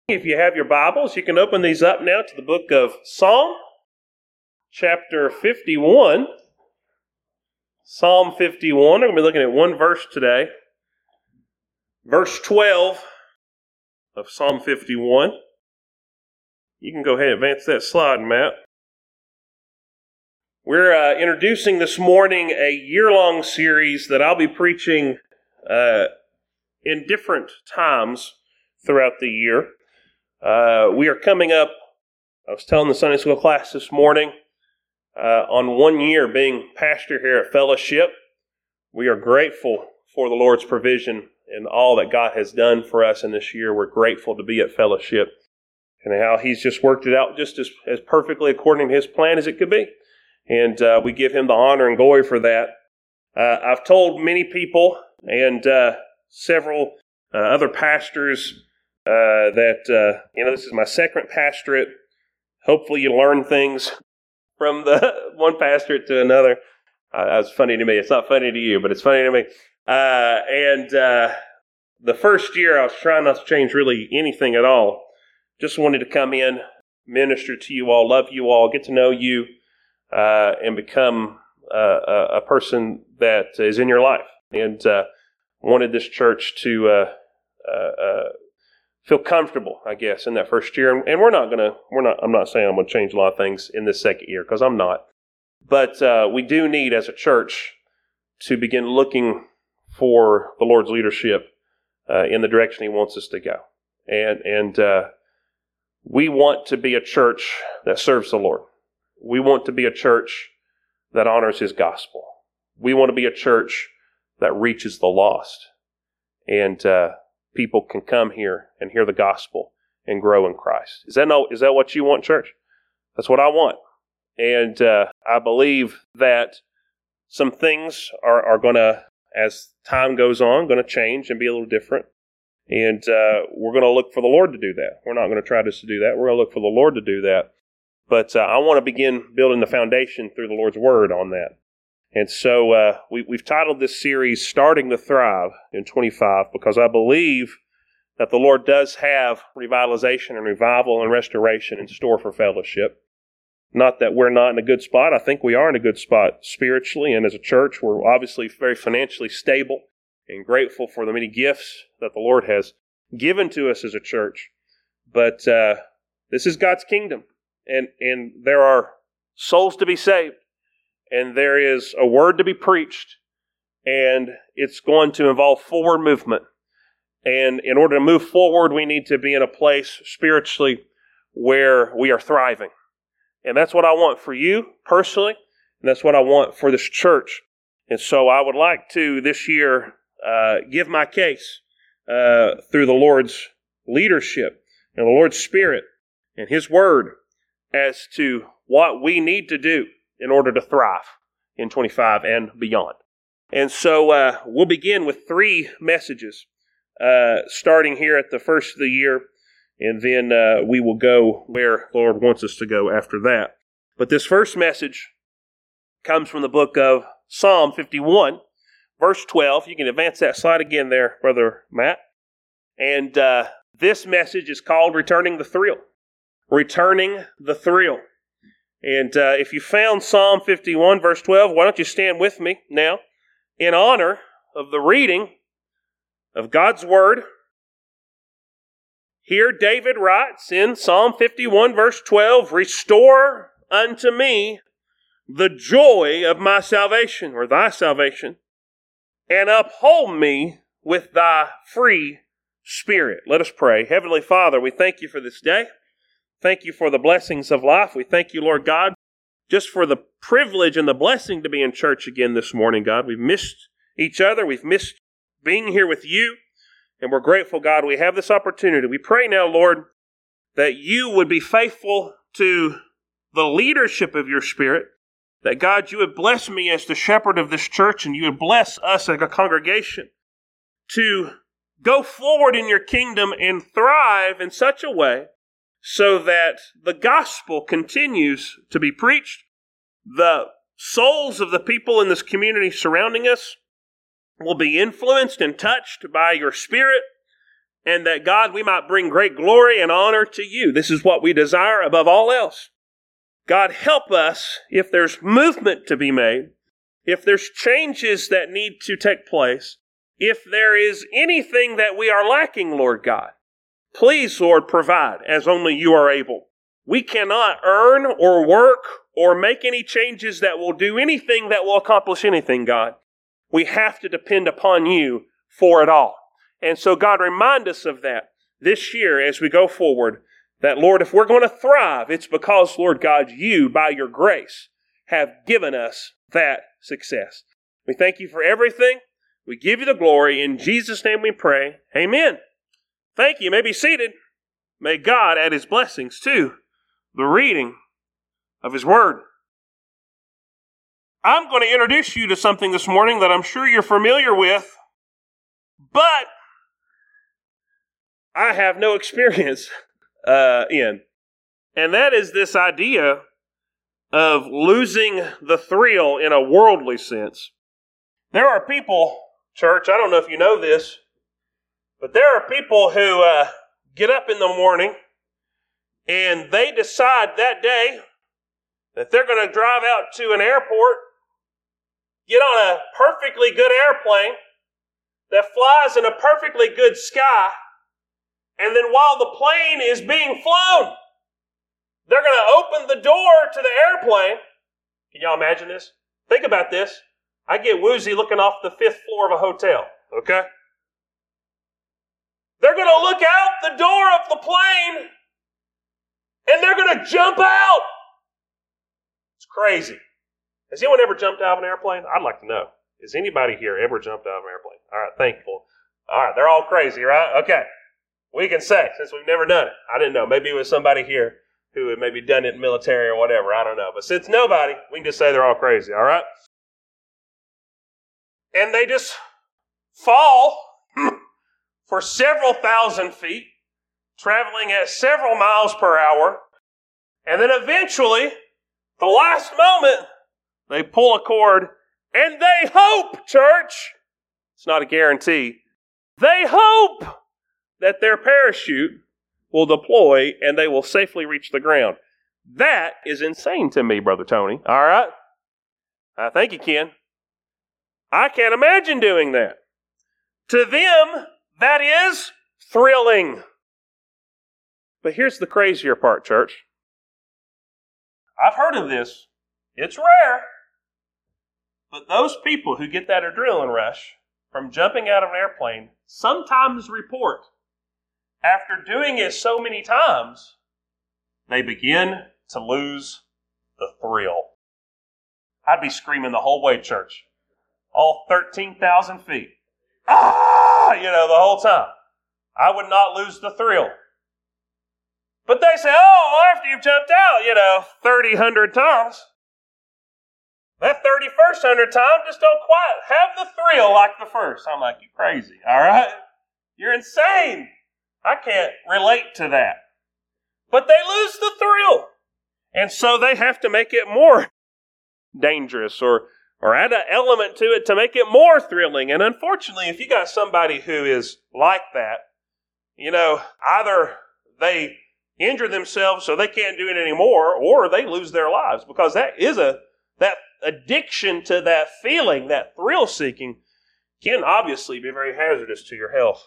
If you have your Bibles, you can open these up now to the book of Psalm, chapter 51. Psalm 51, we're going to be looking at one verse today. Verse 12 of Psalm 51. You can go ahead and advance that slide, Matt. We're introducing this morning a year-long series that I'll be preaching in different times throughout the year. We are coming up, I was telling the Sunday school class this morning, on 1 year being pastor here at Fellowship. We are grateful for the Lord's provision and all that God has done for us in this year. We're grateful to be at Fellowship and how He's just worked it out just as perfectly according to His plan as it could be. And we give Him the honor and glory for that. I've told many people and several other pastors that this is my second pastorate. Hopefully you learn things from the one pastorate to another. That's funny to me. It's not funny to you, but it's funny to me. The first year I was trying not to change really anything at all. Just wanted to come in, minister to you all, love you all, get to know you, and become a person that is in your life. And wanted this church to feel comfortable, I guess, in that first year. And I'm not saying I'm going to change a lot of things in this second year, because I'm not. But we do need, as a church, to begin looking for the Lord's leadership in the direction He wants us to go. And we want to be a church that serves the Lord. We want to be a church that honors His gospel. We want to be a church that reaches the lost. And people can come here and hear the gospel and grow in Christ. Is that what you want, church? That's what I want. And I believe that some things are going to, as time goes on, going to change and be a little different. And we're going to look for the Lord to do that. We're not going to try just to do that. We're going to look for the Lord to do that. But I want to begin building the foundation through the Lord's Word on that. And so we've titled this series, Starting to Thrive in 25, because I believe that the Lord does have revitalization and revival and restoration in store for Fellowship. Not that we're not in a good spot. I think we are in a good spot spiritually, and as a church, we're obviously very financially stable and grateful for the many gifts that the Lord has given to us as a church. But this is God's kingdom, and there are souls to be saved. And there is a word to be preached, and it's going to involve forward movement. And in order to move forward, we need to be in a place spiritually where we are thriving. And that's what I want for you personally, and that's what I want for this church. And so I would like to, this year, give my case through the Lord's leadership and the Lord's Spirit and His Word as to what we need to do in order to thrive in 25 and beyond. And so we'll begin with 3 messages, starting here at the first of the year, and then we will go where the Lord wants us to go after that. But this first message comes from the book of Psalm 51, verse 12. You can advance that slide again there, Brother Matt. And this message is called Returning the Thrill. Returning the Thrill. And if you found Psalm 51, verse 12, why don't you stand with me now in honor of the reading of God's Word. Here David writes in Psalm 51, verse 12, Restore unto me the joy of my salvation, or thy salvation, and uphold me with thy free spirit. Let us pray. Heavenly Father, we thank you for this day. Thank you for the blessings of life. We thank you, Lord God, just for the privilege and the blessing to be in church again this morning, God. We've missed each other. We've missed being here with you. And we're grateful, God, we have this opportunity. We pray now, Lord, that you would be faithful to the leadership of your Spirit, that, God, you would bless me as the shepherd of this church, and you would bless us as a congregation to go forward in your kingdom and thrive in such a way so that the gospel continues to be preached. The souls of the people in this community surrounding us will be influenced and touched by your Spirit, and that, God, we might bring great glory and honor to you. This is what we desire above all else. God, help us if there's movement to be made, if there's changes that need to take place, if there is anything that we are lacking, Lord God. Please, Lord, provide as only you are able. We cannot earn or work or make any changes that will do anything that will accomplish anything, God. We have to depend upon you for it all. And so, God, remind us of that this year as we go forward, that, Lord, if we're going to thrive, it's because, Lord God, you, by your grace, have given us that success. We thank you for everything. We give you the glory. In Jesus' name we pray. Amen. Thank you. You may be seated. May God add his blessings to the reading of his word. I'm going to introduce you to something this morning that I'm sure you're familiar with, but I have no experience in. And that is this idea of losing the thrill in a worldly sense. There are people, church, I don't know if you know this, but there are people who get up in the morning and they decide that day that they're going to drive out to an airport, get on a perfectly good airplane that flies in a perfectly good sky, and then while the plane is being flown, they're going to open the door to the airplane. Can y'all imagine this? Think about this. I get woozy looking off the 5th floor of a hotel, okay? They're going to look out the door of the plane, and they're going to jump out. It's crazy. Has anyone ever jumped out of an airplane? I'd like to know. Has anybody here ever jumped out of an airplane? All right, thankful. All right, they're all crazy, right? Okay. We can say, since we've never done it. I didn't know. Maybe it was somebody here who had maybe done it in military or whatever. I don't know. But since nobody, we can just say they're all crazy, all right? And they just fall for several thousand feet, traveling at several miles per hour. And then eventually, the last moment, they pull a cord and they hope, church, it's not a guarantee, they hope that their parachute will deploy and they will safely reach the ground. That is insane to me, Brother Tony. All right? Thank you, Ken. I can't imagine doing that. To them, that is thrilling. But here's the crazier part, church. I've heard of this. It's rare. But those people who get that adrenaline rush from jumping out of an airplane sometimes report, after doing it so many times, they begin to lose the thrill. I'd be screaming the whole way, church. All 13,000 feet. Ah! The whole time. I would not lose the thrill. But they say, after you've jumped out, 3,000 times, that 31st 100 time just don't quite have the thrill like the first. I'm like, you crazy, all right? You're insane. I can't relate to that. But they lose the thrill. And so they have to make it more dangerous or add an element to it to make it more thrilling. And unfortunately, if you got somebody who is like that, either they injure themselves so they can't do it anymore, or they lose their lives, because that addiction to that feeling, that thrill seeking, can obviously be very hazardous to your health.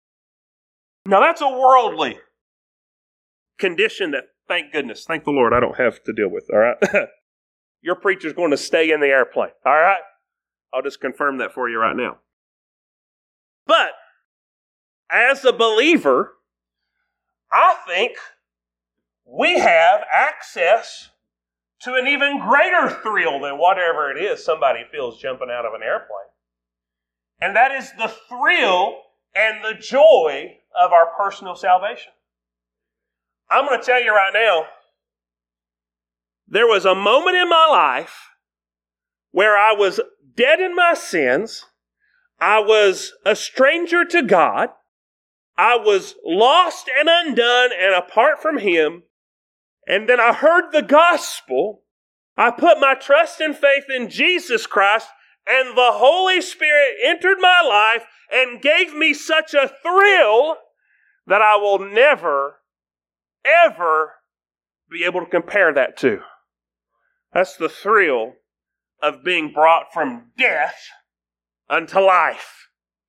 Now that's a worldly condition that, thank the Lord, I don't have to deal with, all right? Your preacher's going to stay in the airplane, all right? I'll just confirm that for you right now. But as a believer, I think we have access to an even greater thrill than whatever it is somebody feels jumping out of an airplane. And that is the thrill and the joy of our personal salvation. I'm going to tell you right now, there was a moment in my life where I was dead in my sins. I was a stranger to God. I was lost and undone and apart from Him. And then I heard the gospel. I put my trust and faith in Jesus Christ, and the Holy Spirit entered my life and gave me such a thrill that I will never, ever be able to compare that to. That's the thrill of being brought from death unto life.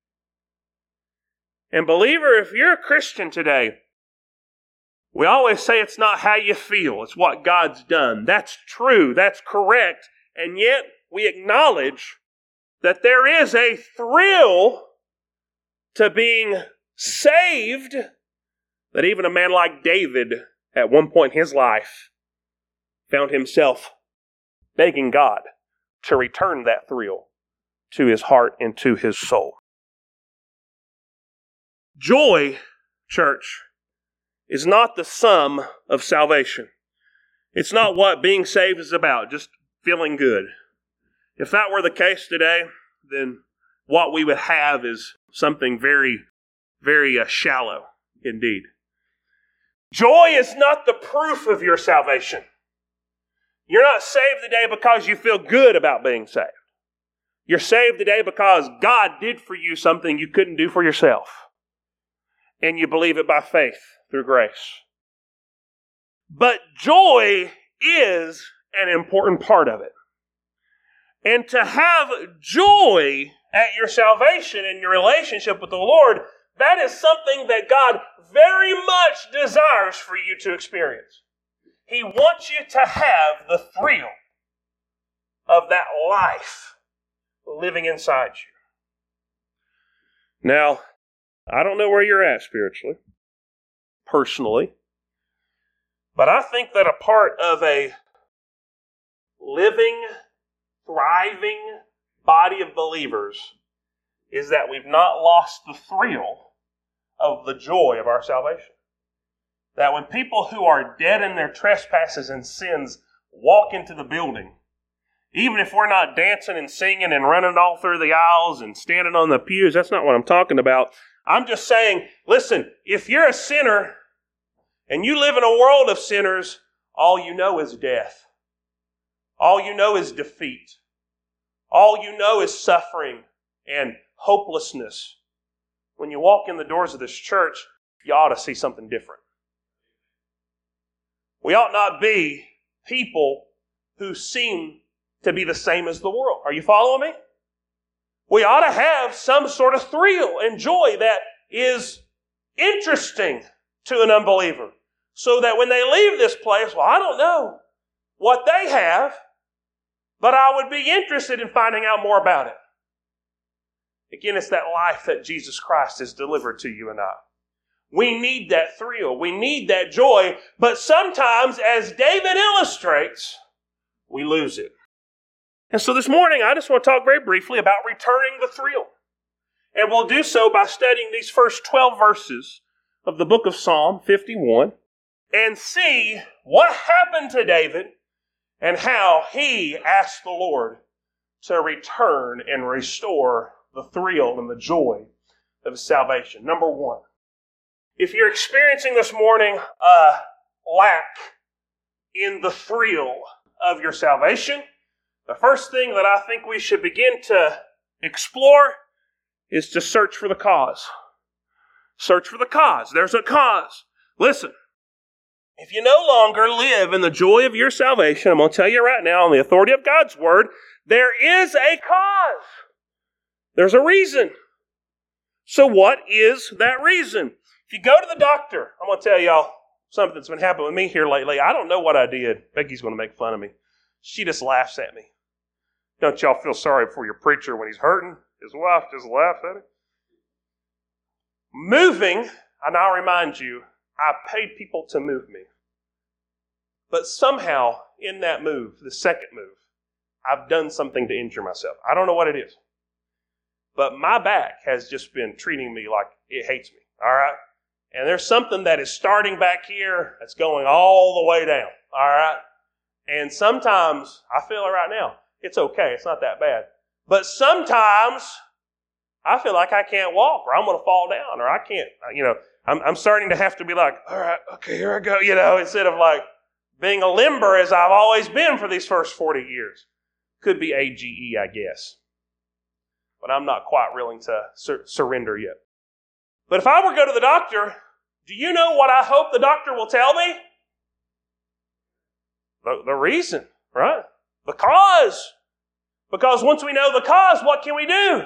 And believer, if you're a Christian today, we always say it's not how you feel, it's what God's done. That's true, that's correct, and yet we acknowledge that there is a thrill to being saved that even a man like David, at one point in his life, found himself begging God to return that thrill to his heart and to his soul. Joy, church, is not the sum of salvation. It's not what being saved is about, just feeling good. If that were the case today, then what we would have is something very, very shallow indeed. Joy is not the proof of your salvation. You're not saved today because you feel good about being saved. You're saved today because God did for you something you couldn't do for yourself. And you believe it by faith through grace. But joy is an important part of it. And to have joy at your salvation and your relationship with the Lord, that is something that God very much desires for you to experience. He wants you to have the thrill of that life living inside you. Now, I don't know where you're at spiritually, personally, but I think that a part of a living, thriving body of believers is that we've not lost the thrill of the joy of our salvation. That when people who are dead in their trespasses and sins walk into the building, even if we're not dancing and singing and running all through the aisles and standing on the pews, that's not what I'm talking about. I'm just saying, listen, if you're a sinner and you live in a world of sinners, all you know is death. All you know is defeat. All you know is suffering and hopelessness. When you walk in the doors of this church, you ought to see something different. We ought not be people who seem to be the same as the world. Are you following me? We ought to have some sort of thrill and joy that is interesting to an unbeliever. So that when they leave this place, well, I don't know what they have, but I would be interested in finding out more about it. Again, it's that life that Jesus Christ has delivered to you and I. We need that thrill. We need that joy. But sometimes, as David illustrates, we lose it. And so this morning, I just want to talk very briefly about returning the thrill. And we'll do so by studying these first 12 verses of the book of Psalm 51 and see what happened to David and how he asked the Lord to return and restore the thrill and the joy of his salvation. Number one, if you're experiencing this morning a lack in the thrill of your salvation, the first thing that I think we should begin to explore is to search for the cause. Search for the cause. There's a cause. Listen, if you no longer live in the joy of your salvation, I'm going to tell you right now on the authority of God's word, there is a cause. There's a reason. So what is that reason? If you go to the doctor, I'm going to tell y'all something that's been happening with me here lately. I don't know what I did. Becky's going to make fun of me. She just laughs at me. Don't y'all feel sorry for your preacher when he's hurting? His wife just laughs at him. Moving, and I'll remind you, I paid people to move me. But somehow, in that move, the second move, I've done something to injure myself. I don't know what it is. But my back has just been treating me like it hates me. All right? And there's something that is starting back here that's going all the way down. All right? And sometimes, I feel it right now. It's okay. It's not that bad. But sometimes, I feel like I can't walk or I'm going to fall down or I can't, I'm starting to have to be like, all right, okay, here I go, instead of like being a limber as I've always been for these first 40 years. Could be AGE, I guess. But I'm not quite willing to surrender yet. But if I were to go to the doctor Do you know what I hope the doctor will tell me? The reason, right? The cause. Because once we know the cause, what can we do?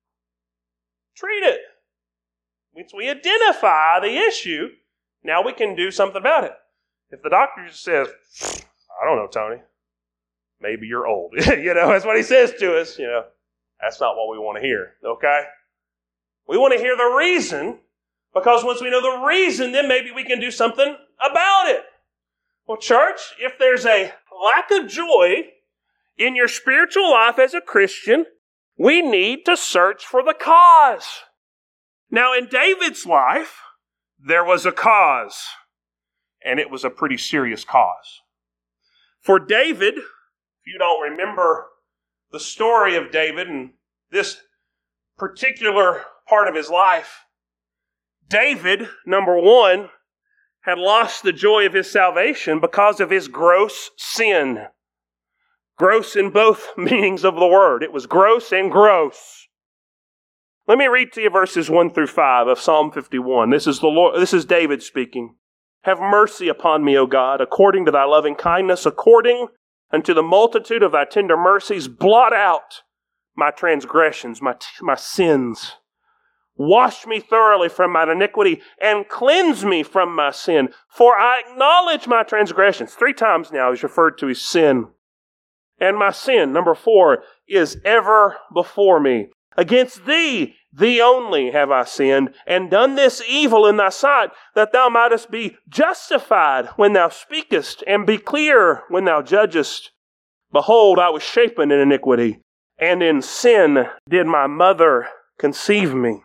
Treat it. Once we identify the issue, now we can do something about it. If the doctor just says, I don't know, Tony, maybe you're old. That's what he says to us. That's not what we want to hear, okay? We want to hear the reason, because once we know the reason, then maybe we can do something about it. Well, church, if there's a lack of joy in your spiritual life as a Christian, we need to search for the cause. Now, in David's life, there was a cause, and it was a pretty serious cause. For David, if you don't remember the story of David and this particular part of his life, David, number one, had lost the joy of his salvation because of his gross sin. Gross in both meanings of the word. It was gross and gross. Let me read to you verses 1 through 5 of Psalm 51. This is David speaking. Have mercy upon me, O God, according to thy loving kindness, according unto the multitude of thy tender mercies, blot out my transgressions, my sins. Wash me thoroughly from mine iniquity and cleanse me from my sin. For I acknowledge my transgressions. 3 times now he's referred to his sin. And my sin, number 4, is ever before me. Against thee only have I sinned, and done this evil in thy sight, that thou mightest be justified when thou speakest, and be clear when thou judgest. Behold, I was shapen in iniquity, and in sin did my mother conceive me.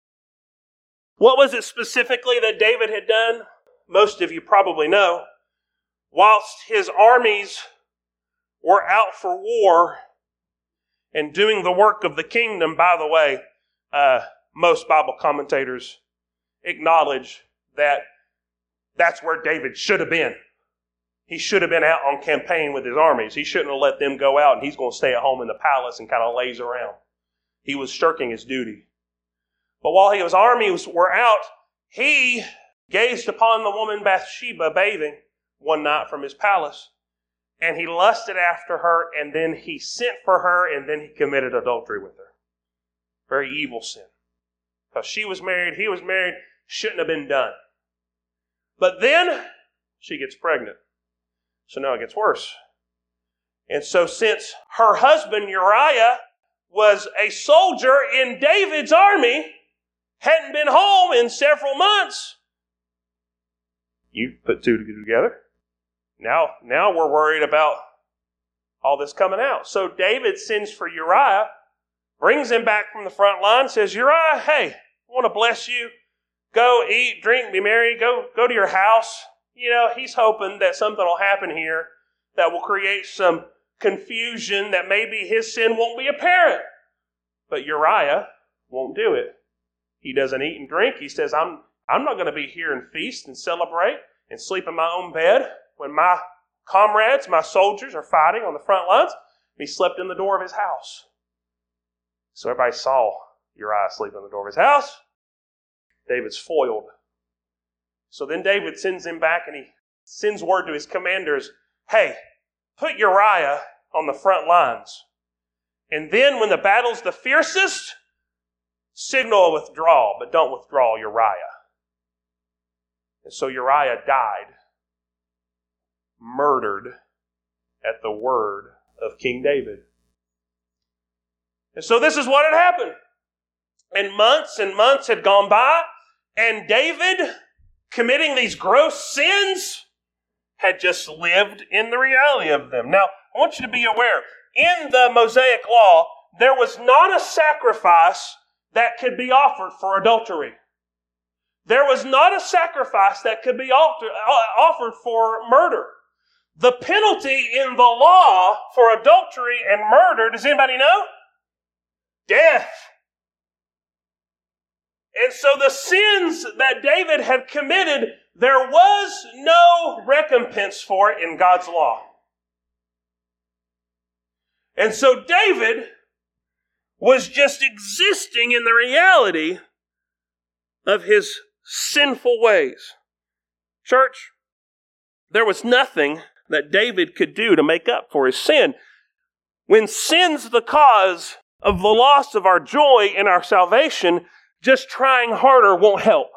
What was it specifically that David had done? Most of you probably know. Whilst his armies were out for war and doing the work of the kingdom, by the way, most Bible commentators acknowledge that that's where David should have been. He should have been out on campaign with his armies. He shouldn't have let them go out and he's going to stay at home in the palace and kind of laze around. He was shirking his duty. But while his armies were out, he gazed upon the woman Bathsheba bathing one night from his palace. And he lusted after her, and then he sent for her, and then he committed adultery with her. Very evil sin. Because she was married, he was married, shouldn't have been done. But then she gets pregnant. So now it gets worse. And so since her husband Uriah was a soldier in David's army, hadn't been home in several months, you put 2 together. Now we're worried about all this coming out. So David sends for Uriah, brings him back from the front line, says, Uriah, hey, I want to bless you. Go eat, drink, be merry. Go to your house. He's hoping that something will happen here that will create some confusion, that maybe his sin won't be apparent. But Uriah won't do it. He doesn't eat and drink. He says, I'm not going to be here and feast and celebrate and sleep in my own bed when my comrades, my soldiers, are fighting on the front lines. He slept in the door of his house. So everybody saw Uriah sleep in the door of his house. David's foiled. So then David sends him back and he sends word to his commanders, hey, put Uriah on the front lines. And then when the battle's the fiercest, signal a withdrawal, but don't withdraw Uriah. And so Uriah died, murdered at the word of King David. And so this is what had happened. And months had gone by, and David, committing these gross sins, had just lived in the reality of them. Now, I want you to be aware, in the Mosaic Law, there was not a sacrifice that could be offered for adultery. There was not a sacrifice that could be offered for murder. The penalty in the law for adultery and murder, does anybody know? Death. And so the sins that David had committed, there was no recompense for it in God's law. And so David was just existing in the reality of his sinful ways. Church, there was nothing that David could do to make up for his sin. When sin's the cause of the loss of our joy and our salvation, just trying harder won't help.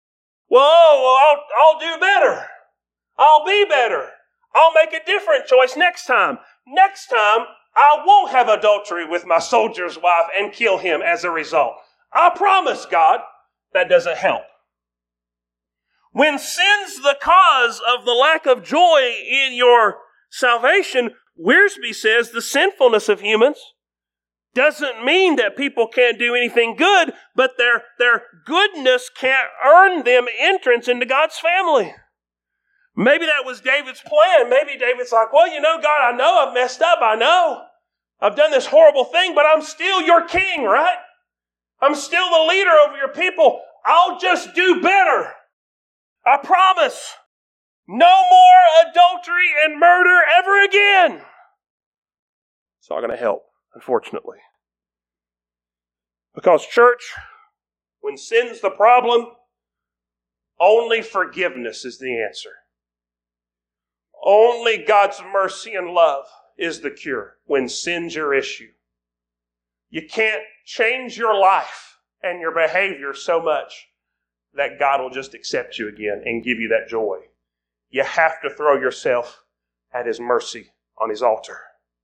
I'll do better. I'll be better. I'll make a different choice next time. Next time, I won't have adultery with my soldier's wife and kill him as a result. I promise, God, that doesn't help. When sin's the cause of the lack of joy in your salvation, Wiersbe says the sinfulness of humans doesn't mean that people can't do anything good, but their goodness can't earn them entrance into God's family. Maybe that was David's plan. Maybe David's like, God, I know I've messed up. I know I've done this horrible thing, but I'm still your king, right? I'm still the leader over your people. I'll just do better. I promise. No more adultery and murder ever again. It's not going to help, unfortunately. Because, church, when sin's the problem, only forgiveness is the answer. Only God's mercy and love is the cure when sin's your issue. You can't change your life and your behavior so much that God will just accept you again and give you that joy. You have to throw yourself at His mercy on His altar.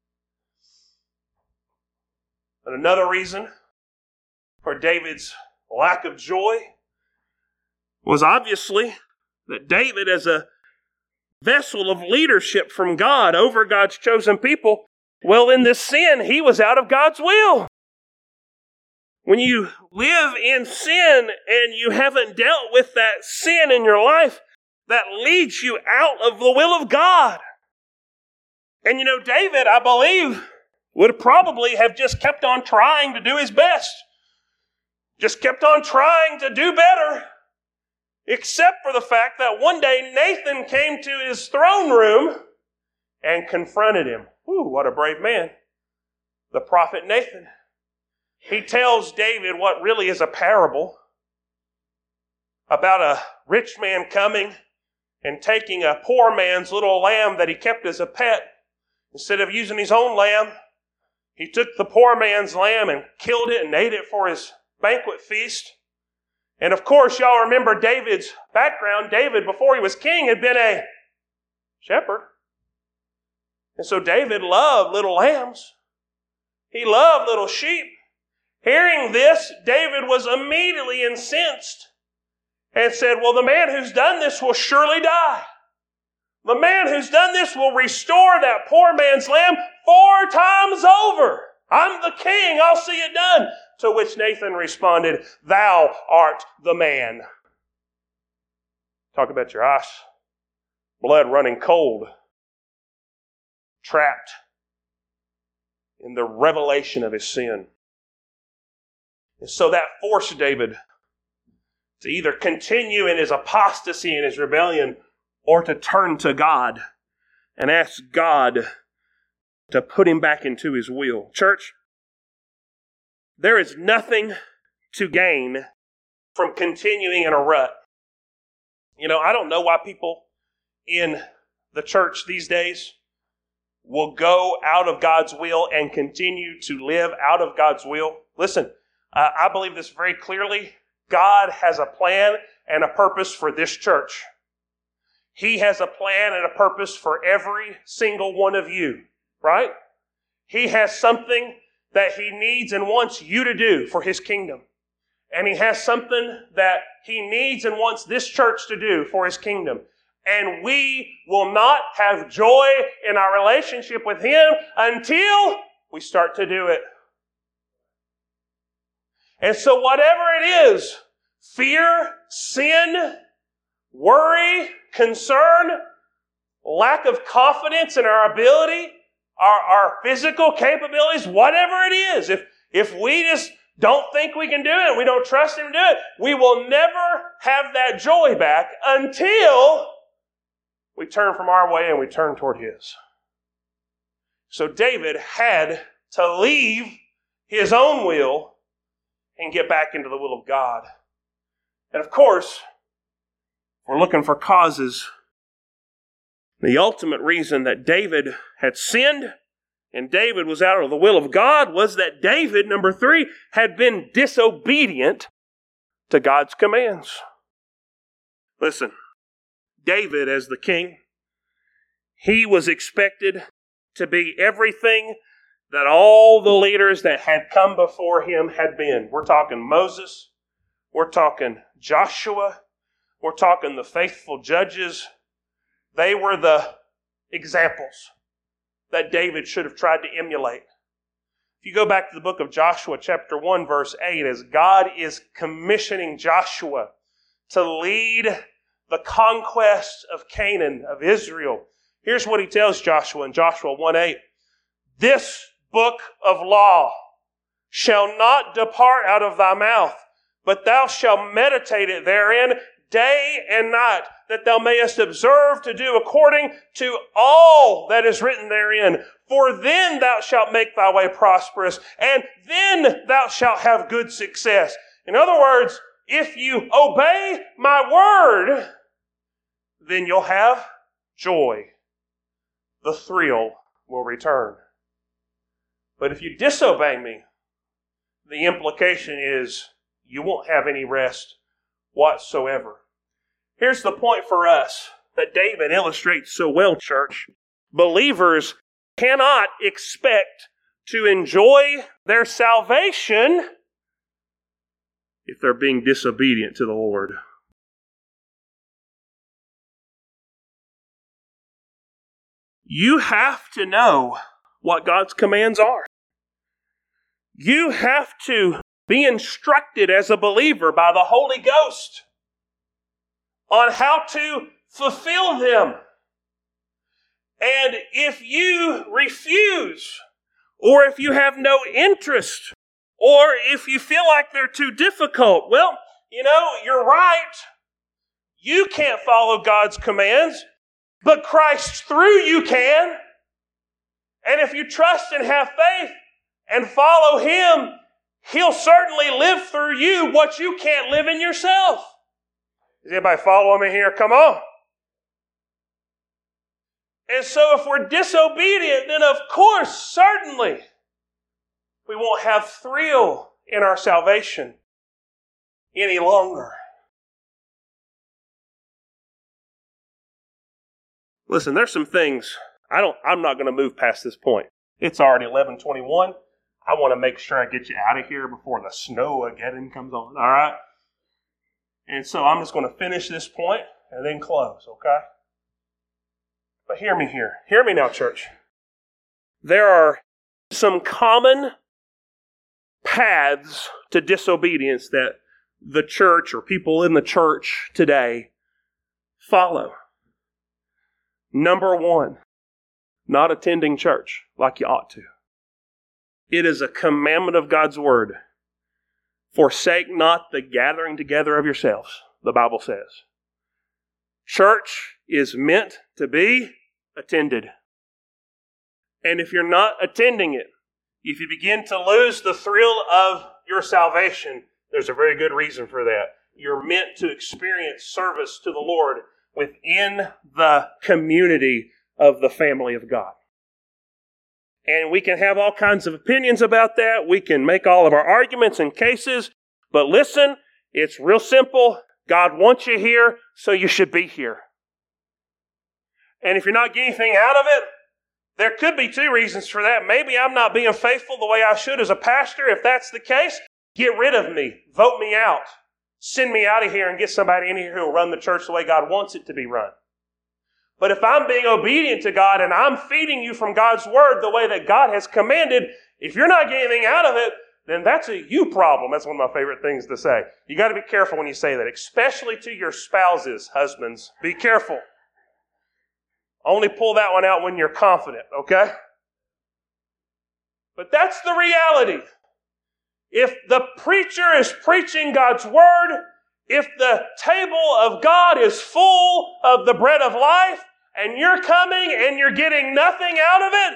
And another reason for David's lack of joy was obviously that David, as a vessel of leadership from God over God's chosen people, well, in this sin, he was out of God's will. When you live in sin and you haven't dealt with that sin in your life, that leads you out of the will of God. And David, I believe, would probably have just kept on trying to do his best. Just kept on trying to do better. Except for the fact that one day Nathan came to his throne room and confronted him. Ooh, what a brave man. The prophet Nathan. He tells David what really is a parable about a rich man coming and taking a poor man's little lamb that he kept as a pet. Instead of using his own lamb, he took the poor man's lamb and killed it and ate it for his banquet feast. And of course, y'all remember David's background. David, before he was king, had been a shepherd. And so David loved little lambs. He loved little sheep. Hearing this, David was immediately incensed and said, well, the man who's done this will surely die. The man who's done this will restore that poor man's lamb 4 times over. I'm the king. I'll see it done. To which Nathan responded, thou art the man. Talk about your ice. Blood running cold. Trapped in the revelation of his sin. And so that forced David to either continue in his apostasy and his rebellion or to turn to God and ask God to put him back into His will. Church, there is nothing to gain from continuing in a rut. I don't know why people in the church these days will go out of God's will and continue to live out of God's will. Listen, I believe this very clearly. God has a plan and a purpose for this church. He has a plan and a purpose for every single one of you, right? He has something that He needs and wants you to do for His kingdom. And He has something that He needs and wants this church to do for His kingdom. And we will not have joy in our relationship with Him until we start to do it. And so whatever it is, fear, sin, worry, concern, lack of confidence in our ability, our physical capabilities, whatever it is, if we just don't think we can do it, we don't trust Him to do it, we will never have that joy back until we turn from our way and we turn toward His. So David had to leave his own will and get back into the will of God. And of course, We're looking for causes. The ultimate reason that David had sinned and David was out of the will of God was that David, number 3, had been disobedient to God's commands. Listen, David as the king, he was expected to be everything that all the leaders that had come before him had been. We're talking Moses, we're talking Joshua, we're talking the faithful judges. They were the examples that David should have tried to emulate. If you go back to the book of Joshua, chapter 1, verse 8, as God is commissioning Joshua to lead the conquest of Canaan, of Israel, here's what he tells Joshua in Joshua 1:8. This book of law shall not depart out of thy mouth, but thou shalt meditate it therein day and night, that thou mayest observe to do according to all that is written therein. For then thou shalt make thy way prosperous, and then thou shalt have good success. In other words, if you obey my word, then you'll have joy. The thrill will return. But if you disobey me, the implication is you won't have any rest whatsoever. Here's the point for us that David illustrates so well, church. Believers cannot expect to enjoy their salvation if they're being disobedient to the Lord. You have to know what God's commands are. You have to be instructed as a believer by the Holy Ghost on how to fulfill them. And if you refuse, or if you have no interest, or if you feel like they're too difficult, well, you're right. You can't follow God's commands, but Christ through you can. And if you trust and have faith and follow Him, He'll certainly live through you what you can't live in yourself. Is anybody following me here? Come on. And so if we're disobedient, then of course, certainly, we won't have thrill in our salvation any longer. Listen, there's some things, I'm not going to move past this point. It's already 11:21. I want to make sure I get you out of here before the snow-ageddon comes on, all right? And so I'm just going to finish this point and then close, okay? But hear me here. Hear me now, church. There are some common paths to disobedience that the church or people in the church today follow. Number 1, not attending church like you ought to. It is a commandment of God's word. Forsake not the gathering together of yourselves, the Bible says. Church is meant to be attended. And if you're not attending it, if you begin to lose the thrill of your salvation, there's a very good reason for that. You're meant to experience service to the Lord within the community of the family of God. And we can have all kinds of opinions about that. We can make all of our arguments and cases. But listen, it's real simple. God wants you here, so you should be here. And if you're not getting anything out of it, there could be 2 reasons for that. Maybe I'm not being faithful the way I should as a pastor. If that's the case, get rid of me. Vote me out. Send me out of here and get somebody in here who will run the church the way God wants it to be run. But if I'm being obedient to God and I'm feeding you from God's word the way that God has commanded, if you're not getting anything out of it, then that's a you problem. That's one of my favorite things to say. You got to be careful when you say that, especially to your spouses, husbands. Be careful. Only pull that one out when you're confident, okay? But that's the reality. If the preacher is preaching God's word, if the table of God is full of the bread of life, and you're coming and you're getting nothing out of it,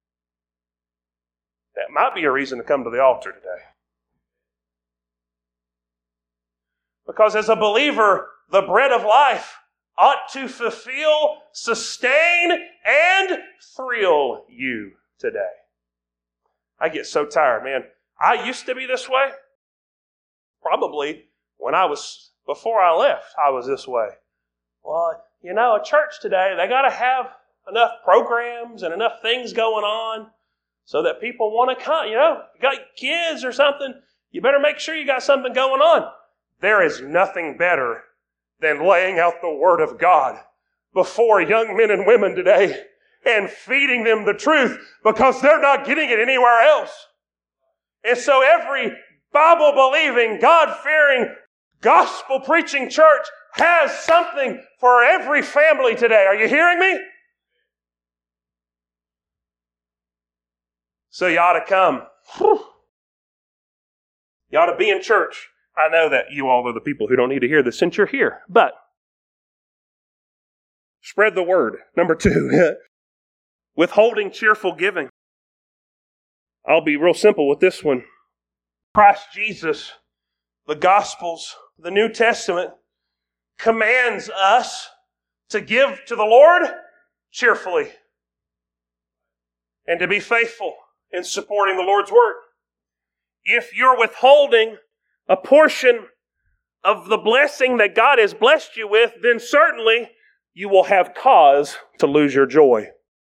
that might be a reason to come to the altar today. Because as a believer, the bread of life, ought to fulfill, sustain, and thrill you today. I get so tired, man. I used to be this way. Probably before I left, I was this way. Well, a church today, they got to have enough programs and enough things going on so that people want to come. You got kids or something, you better make sure you got something going on. There is nothing better than laying out the Word of God before young men and women today and feeding them the truth, because they're not getting it anywhere else. And so every Bible-believing, God-fearing, gospel-preaching church has something for every family today. Are you hearing me? So you ought to come. You ought to be in church. I know that you all are the people who don't need to hear this since you're here, but spread the word. Number 2, withholding cheerful giving. I'll be real simple with this one. Christ Jesus, the Gospels, the New Testament commands us to give to the Lord cheerfully and to be faithful in supporting the Lord's work. If you're withholding a portion of the blessing that God has blessed you with, then certainly you will have cause to lose your joy.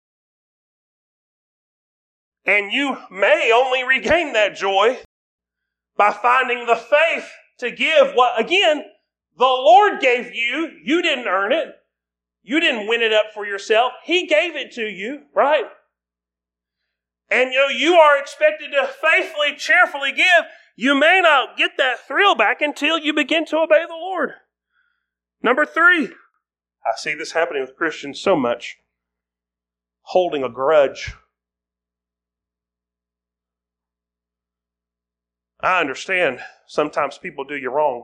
And you may only regain that joy by finding the faith to give what, again, the Lord gave you. You didn't earn it. You didn't win it up for yourself. He gave it to you, right? And you are expected to faithfully, cheerfully give. You may not get that thrill back until you begin to obey the Lord. Number 3, I see this happening with Christians so much. Holding a grudge. I understand sometimes people do you wrong.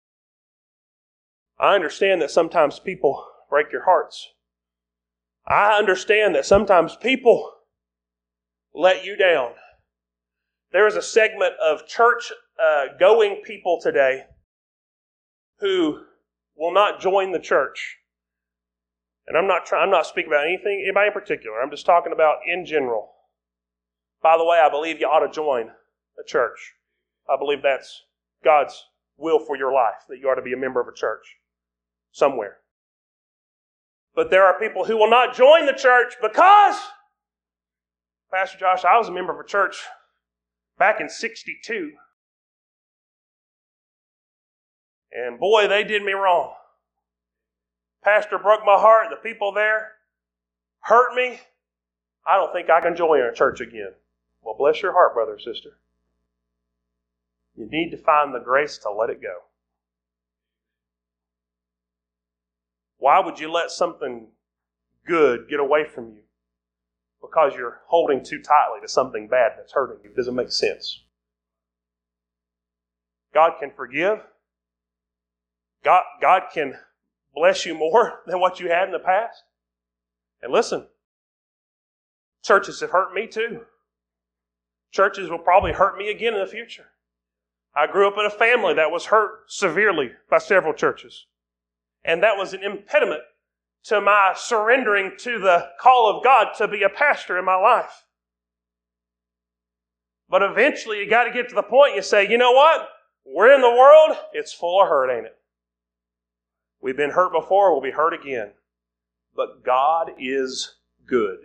I understand that sometimes people break your hearts. I understand that sometimes people let you down. There is a segment of church-going people today who will not join the church. And I'm not speaking about anybody in particular. I'm just talking about in general. By the way, I believe you ought to join a church. I believe that's God's will for your life, that you ought to be a member of a church somewhere. But there are people who will not join the church because, Pastor Josh, I was a member of a church back in 1962. And boy, they did me wrong. Pastor broke my heart. The people there hurt me. I don't think I can join a church again. Well, bless your heart, brother or sister. You need to find the grace to let it go. Why would you let something good get away from you? Because you're holding too tightly to something bad that's hurting you. It doesn't make sense. God can forgive. God can bless you more than what you had in the past. And listen, churches have hurt me too. Churches will probably hurt me again in the future. I grew up in a family that was hurt severely by several churches. And that was an impediment to my surrendering to the call of God to be a pastor in my life. But eventually you got to get to the point you say, you know what? We're in the world. It's full of hurt, ain't it? We've been hurt before. We'll be hurt again. But God is good.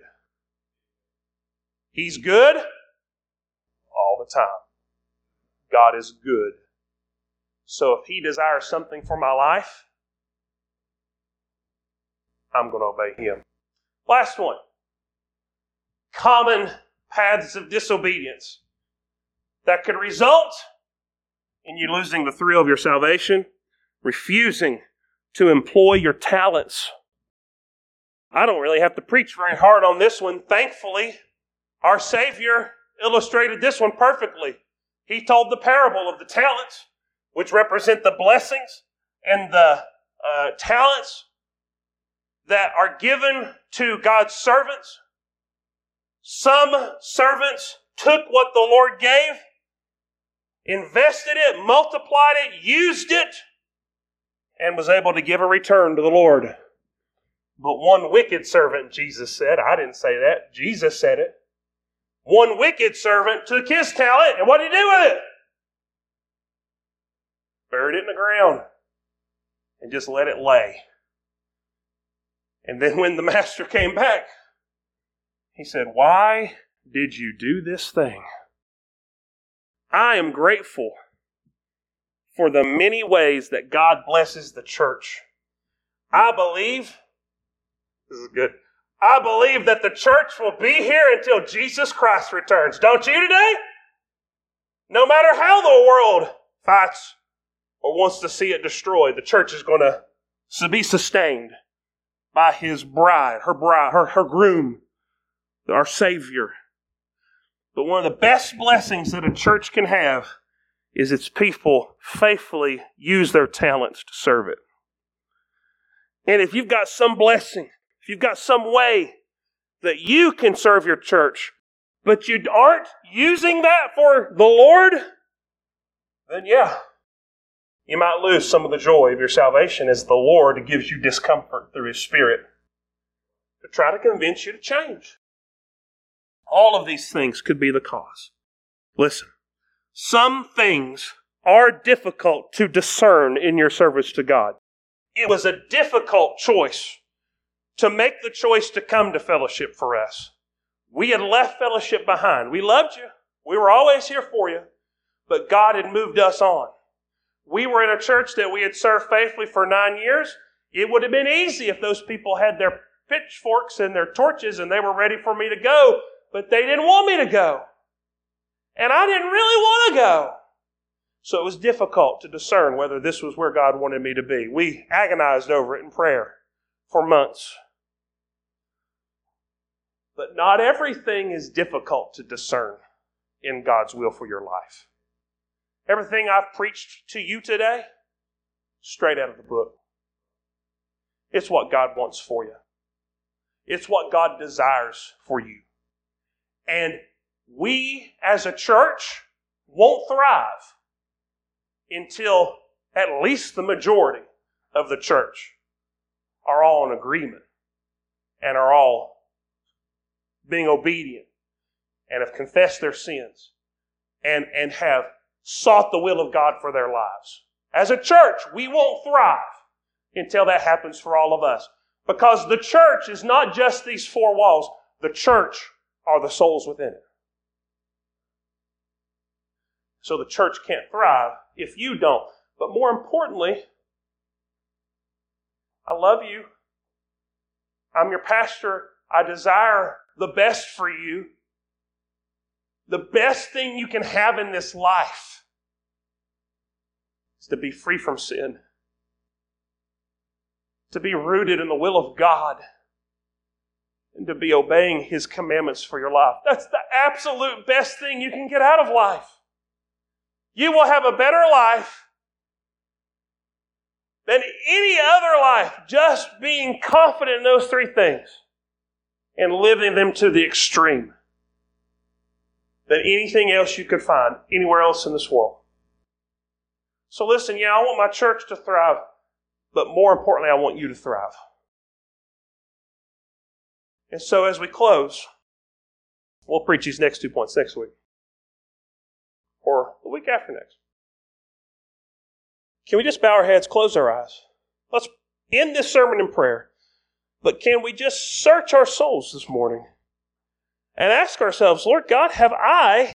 He's good all the time. God is good. So if He desires something for my life, I'm going to obey Him. Last one. Common paths of disobedience that could result in you losing the thrill of your salvation, refusing to employ your talents. I don't really have to preach very hard on this one. Thankfully, our Savior illustrated this one perfectly. He told the parable of the talents, which represent the blessings and the talents that are given to God's servants. Some servants took what the Lord gave, invested it, multiplied it, used it, and was able to give a return to the Lord. But one wicked servant, Jesus said, I didn't say that, Jesus said it. One wicked servant took his talent, and what did he do with it? Buried it in the ground and just let it lay. And then when the master came back, he said, why did you do this thing? I am grateful for the many ways that God blesses the church. I believe, this is good, I believe that the church will be here until Jesus Christ returns. Don't you today? No matter how the world fights or wants to see it destroyed, the church is going to be sustained by His bride, her groom, our Savior. But one of the best blessings that a church can have is its people faithfully use their talents to serve it. And if you've got some blessing, if you've got some way that you can serve your church, but you aren't using that for the Lord, then yeah, you might lose some of the joy of your salvation as the Lord gives you discomfort through His Spirit to try to convince you to change. All of these things could be the cause. Listen, some things are difficult to discern in your service to God. It was a difficult choice to make the choice to come to fellowship for us. We had left fellowship behind. We loved you. We were always here for you. But God had moved us on. We were in a church that we had served faithfully for 9 years. It would have been easy if those people had their pitchforks and their torches and they were ready for me to go, but they didn't want me to go. And I didn't really want to go. So it was difficult to discern whether this was where God wanted me to be. We agonized over it in prayer for months. But not everything is difficult to discern in God's will for your life. Everything I've preached to you today, straight out of the book. It's what God wants for you. It's what God desires for you. And we as a church won't thrive until at least the majority of the church are all in agreement and are all being obedient and have confessed their sins and have sought the will of God for their lives. As a church, we won't thrive until that happens for all of us. Because the church is not just these four walls. The church are the souls within it. So the church can't thrive if you don't. But more importantly, I love you. I'm your pastor. I desire the best for you. The best thing you can have in this life is to be free from sin. To be rooted in the will of God. And to be obeying His commandments for your life. That's the absolute best thing you can get out of life. You will have a better life than any other life, just being confident in those three things and living them to the extreme than anything else you could find anywhere else in this world. So listen, I want my church to thrive, but more importantly, I want you to thrive. And so as we close, we'll preach these next 2 points next week. Or the week after next. Can we just bow our heads, close our eyes? Let's end this sermon in prayer. But can we just search our souls this morning and ask ourselves, Lord God, have I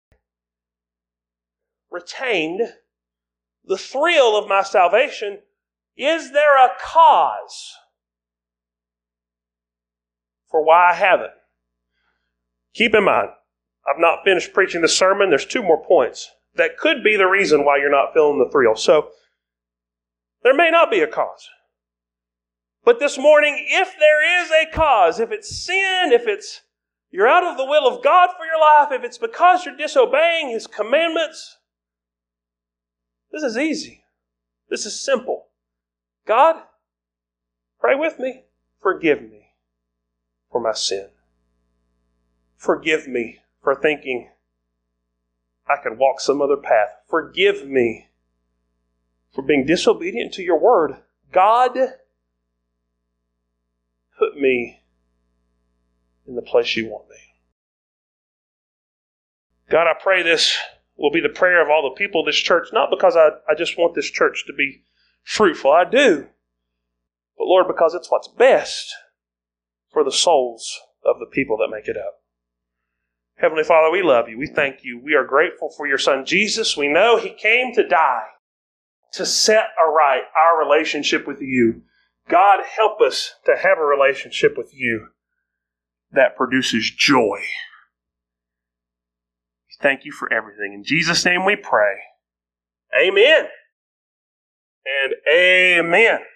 retained the thrill of my salvation? Is there a cause for why I haven't? Keep in mind, I've not finished preaching the sermon. There's 2 more points that could be the reason why you're not feeling the thrill. So there may not be a cause. But this morning, if there is a cause, if it's sin, if it's you're out of the will of God for your life, if it's because you're disobeying His commandments, this is easy. This is simple. God, pray with me. Forgive me for my sin. Forgive me for thinking I could walk some other path. Forgive me for being disobedient to your word. God, put me in the place you want me. God, I pray this will be the prayer of all the people of this church, not because I just want this church to be fruitful. I do. But Lord, because it's what's best for the souls of the people that make it up. Heavenly Father, we love you. We thank you. We are grateful for your Son, Jesus. We know He came to die to set aright our relationship with you. God, help us to have a relationship with you that produces joy. Thank you for everything. In Jesus' name we pray. Amen and amen.